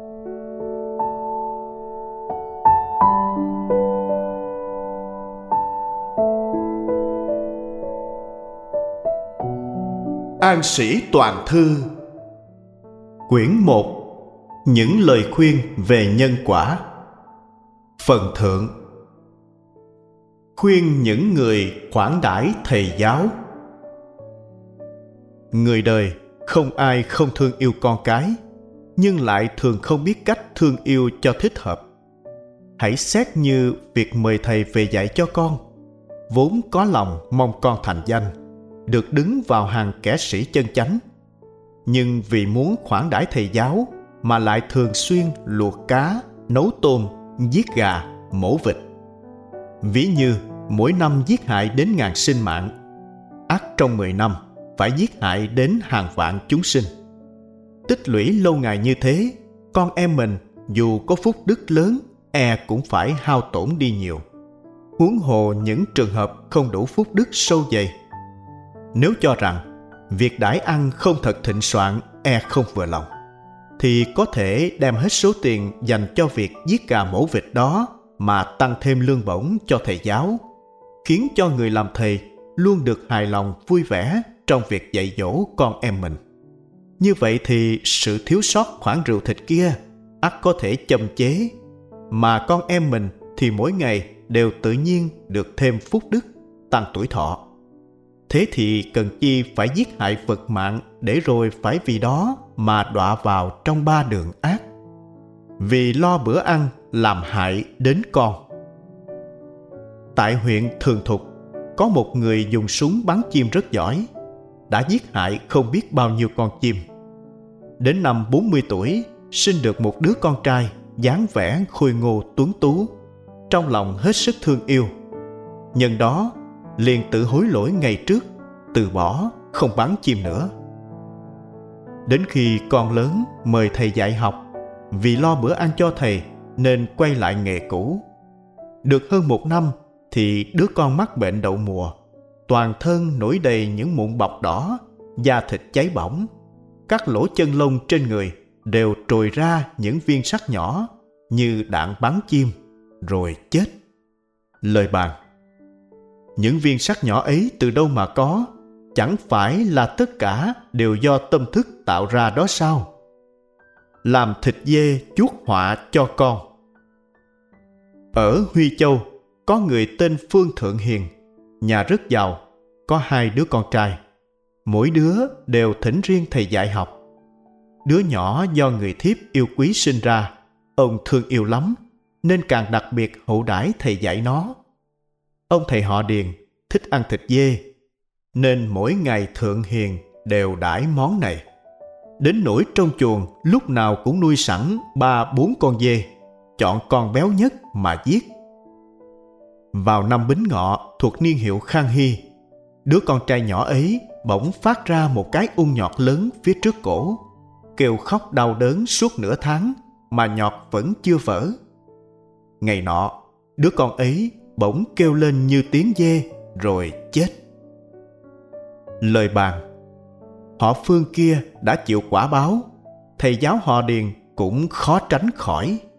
An Sĩ Toàn Thư. Quyển 1. Những lời khuyên về nhân quả. Phần thượng. Khuyên những người khoản đãi thầy giáo. Người đời không ai không thương yêu con cái, nhưng lại thường không biết cách thương yêu cho thích hợp. Hãy xét như việc mời thầy về dạy cho con, vốn có lòng mong con thành danh, được đứng vào hàng kẻ sĩ chân chánh. Nhưng vì muốn khoản đãi thầy giáo mà lại thường xuyên luộc cá, nấu tôm, giết gà, mổ vịt. Ví như mỗi năm giết hại đến ngàn sinh mạng, ắt trong 10 năm phải giết hại đến hàng vạn chúng sinh. Tích lũy lâu ngày như thế, con em mình dù có phúc đức lớn cũng phải hao tổn đi nhiều. Huống hồ những trường hợp không đủ phúc đức sâu dày. Nếu cho rằng việc đãi ăn không thật thịnh soạn không vừa lòng, thì có thể đem hết số tiền dành cho việc giết gà mổ vịt đó mà tăng thêm lương bổng cho thầy giáo, khiến cho người làm thầy luôn được hài lòng vui vẻ trong việc dạy dỗ con em mình. Như vậy thì sự thiếu sót khoản rượu thịt kia ắt có thể châm chế, mà con em mình thì mỗi ngày đều tự nhiên được thêm phúc đức, tăng tuổi thọ. Thế thì cần chi phải giết hại vật mạng để rồi phải vì đó mà đọa vào trong 3 đường ác. Vì lo bữa ăn làm hại đến con. Tại huyện Thường Thục, có một người dùng súng bắn chim rất giỏi, đã giết hại không biết bao nhiêu con chim. Đến năm 40 tuổi, sinh được một đứa con trai dáng vẻ khôi ngô tuấn tú, trong lòng hết sức thương yêu. Nhân đó liền tự hối lỗi ngày trước, từ bỏ không bắn chim nữa. Đến khi con lớn mời thầy dạy học, vì lo bữa ăn cho thầy nên quay lại nghề cũ. Được hơn 1 năm thì đứa con mắc bệnh đậu mùa, toàn thân nổi đầy những mụn bọc đỏ, da thịt cháy bỏng, các lỗ chân lông trên người đều trồi ra những viên sắt nhỏ như đạn bắn chim, rồi chết. Lời bàn: những viên sắt nhỏ ấy từ đâu mà có? Chẳng phải là tất cả đều do tâm thức tạo ra đó sao? Làm thịt dê chuốc họa cho con. Ở Huy Châu có người tên Phương Thượng Hiền, nhà rất giàu, có 2 đứa con trai. Mỗi đứa đều thỉnh riêng thầy dạy học. Đứa nhỏ do người thiếp yêu quý sinh ra, ông thương yêu lắm, nên càng đặc biệt hậu đãi thầy dạy nó. Ông thầy họ Điền thích ăn thịt dê, nên mỗi ngày Thượng Hiền đều đãi món này. Đến nỗi trong chuồng lúc nào cũng nuôi sẵn 3-4 con dê, chọn con béo nhất mà giết. Vào năm Bính Ngọ thuộc niên hiệu Khang Hy, đứa con trai nhỏ ấy bỗng phát ra một cái ung nhọt lớn phía trước cổ, kêu khóc đau đớn suốt nửa tháng mà nhọt vẫn chưa vỡ. Ngày nọ, đứa con ấy bỗng kêu lên như tiếng dê rồi chết. Lời bàn: họ Phương kia đã chịu quả báo, thầy giáo họ Điền cũng khó tránh khỏi.